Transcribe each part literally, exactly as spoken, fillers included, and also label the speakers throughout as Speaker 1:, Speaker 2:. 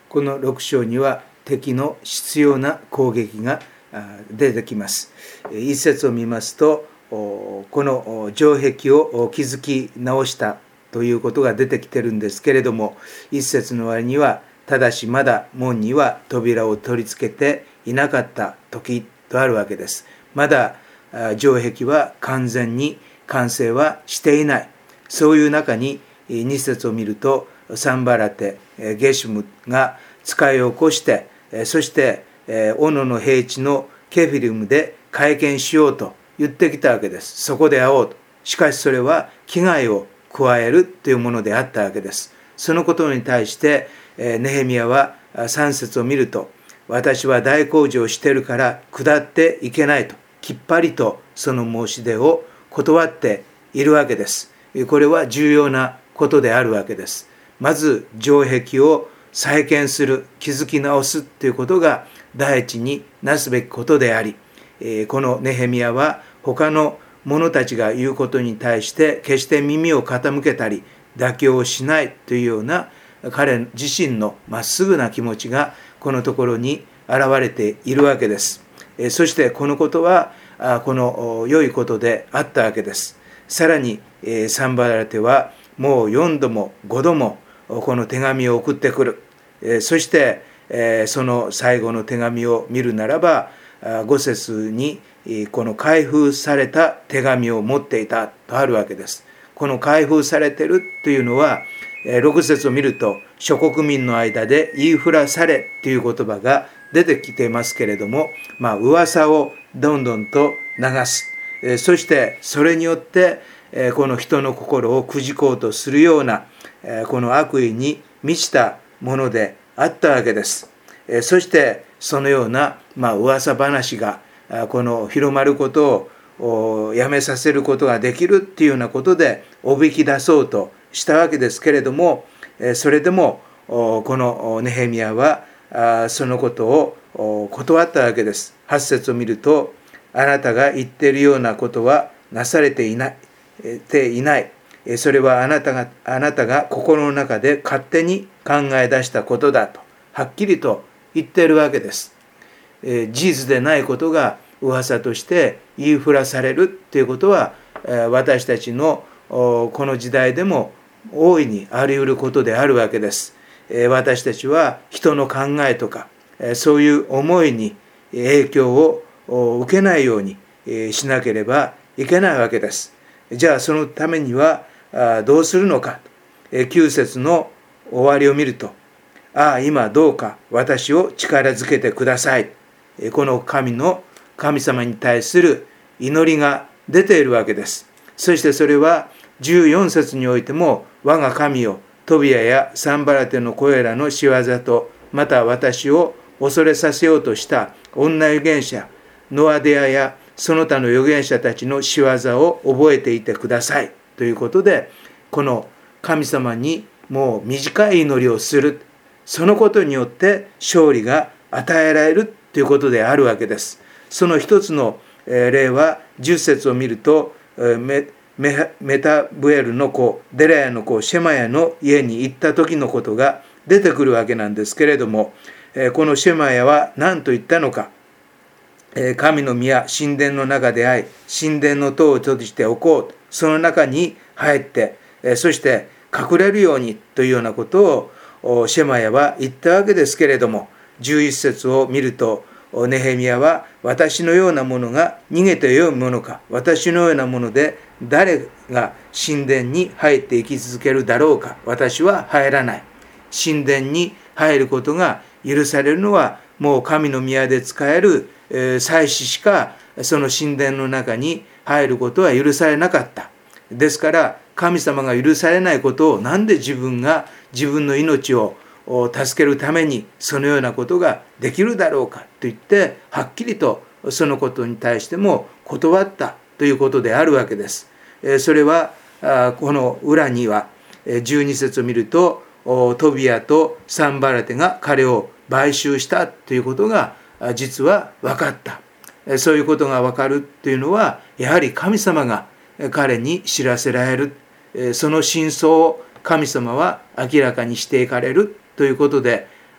Speaker 1: このろく章には敵の執拗な攻撃が出てきます。一節を見ますと、この城壁を築き直したということが出てきてるんですけれども、一節の割にはただしまだ門には扉を取り付けていなかった時とあるわけです。まだ城壁は完全に完成はしていない。そういう中に二節を見ると、サンバラテ、ゲシュムが使いを起こして、そして斧の平地のケフィリムで会見しようと言ってきたわけです。そこで会おうと。しかしそれは危害を加えるというものであったわけです。そのことに対してネヘミヤはさん節を見ると、私は大工事をしているから下っていけないときっぱりとその申し出を断っているわけです。これは重要なことであるわけです。まず城壁を再建する、築き直すということが第一になすべきことであり、このネヘミヤは他の者たちが言うことに対して決して耳を傾けたり妥協をしないというような彼自身のまっすぐな気持ちがこのところに現れているわけです。そしてこのことはこの良いことであったわけです。さらにサンバラテはもうよんどもごどもこの手紙を送ってくる。そしてその最後の手紙を見るならばご節にこの開封された手紙を持っていたとあるわけです。この開封されているというのはろく節を見ると諸国民の間で言いふらされという言葉が出てきていますけれども、まあ噂をどんどんと流す。そしてそれによってこの人の心をくじこうとするようなこの悪意に満ちたものであったわけです。そしてそのようなまあ噂話がこの広まることをやめさせることができるっていうようなことでおびき出そうとしたわけですけれども、それでもこのネヘミヤはそのことを断ったわけです。はち節を見ると、あなたが言っているようなことはなされていないていない。それはあなたがあなたが心の中で勝手に考え出したことだとはっきりと言っているわけです。事実でないことが噂として言いふらされるということは私たちのこの時代でも大いにあり得ることであるわけです。私たちは人の考えとかそういう思いに影響を受けないようにしなければいけないわけです。じゃあそのためにはどうするのか。きゅう節の終わりを見ると、ああ今どうか私を力づけてください。この神の神様に対する祈りが出ているわけです。そしてそれはじゅうよん節においても、我が神よ、トビアやサンバラテのこれらの仕業と、また私を恐れさせようとした女預言者ノアデアやその他の預言者たちの仕業を覚えていてくださいということで、この神様にもう短い祈りをする、そのことによって勝利が与えられるということであるわけです。その一つの例はじゅっ節を見ると、メ, メタブエルの子デラヤの子シェマヤの家に行った時のことが出てくるわけなんですけれども、このシェマヤは何と言ったのか。神の宮神殿の中で会い、神殿の戸を閉じておこう、その中に入ってそして隠れるようにというようなことをシェマヤは言ったわけですけれども、じゅういち節を見ると、ネヘミヤは私のようなものが逃げてよいものか、私のようなもので誰が神殿に入って生き続けるだろうか。私は入らない。神殿に入ることが許されるのはもう神の宮で使える祭司しかその神殿の中に入ることは許されなかった。ですから神様が許されないことをなんで自分が自分の命を助けるためにそのようなことができるだろうかと言ってはっきりとそのことに対しても断ったということであるわけです。それはこの裏にはじゅうに節を見ると、トビアとサンバラテが彼を買収したということが実は分かった。そういうことが分かるというのはやはり神様が彼に知らせられる、その真相を神様は明らかにしていかれるということで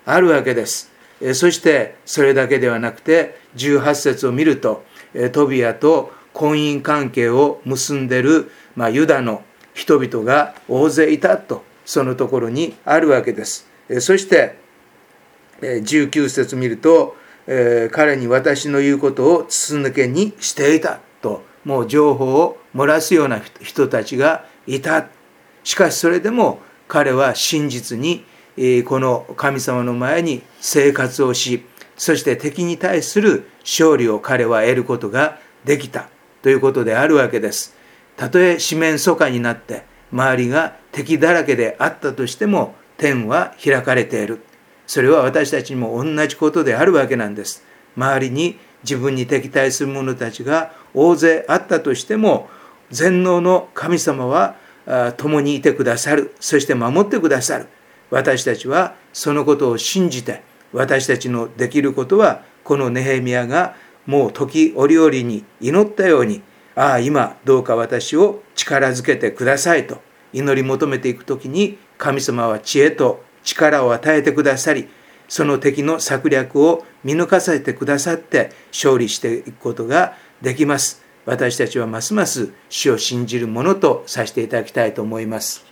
Speaker 1: あるわけです。そしてそれだけではなくてじゅうはち節を見ると、トビアと婚姻関係を結んでいる、まあ、ユダの人々が大勢いたとそのところにあるわけです。そしてじゅうきゅう節見ると、彼に私の言うことを筒抜けにしていたと、もう情報を漏らすような人たちがいた。しかしそれでも彼は真実にこの神様の前に生活をし、そして敵に対する勝利を彼は得ることができたということであるわけです。たとえ四面楚歌になって周りが敵だらけであったとしても、天は開かれている。それは私たちにも同じことであるわけなんです。周りに自分に敵対する者たちが大勢あったとしても、全能の神様は共にいてくださる。そして守ってくださる。私たちはそのことを信じて、私たちのできることは、このネヘミヤがもう時折々に祈ったように、ああ今どうか私を力づけてくださいと祈り求めていくときに、神様は知恵と力を与えてくださり、その敵の策略を見抜かせてくださって勝利していくことができます。私たちはますます主を信じるものとさせていただきたいと思います。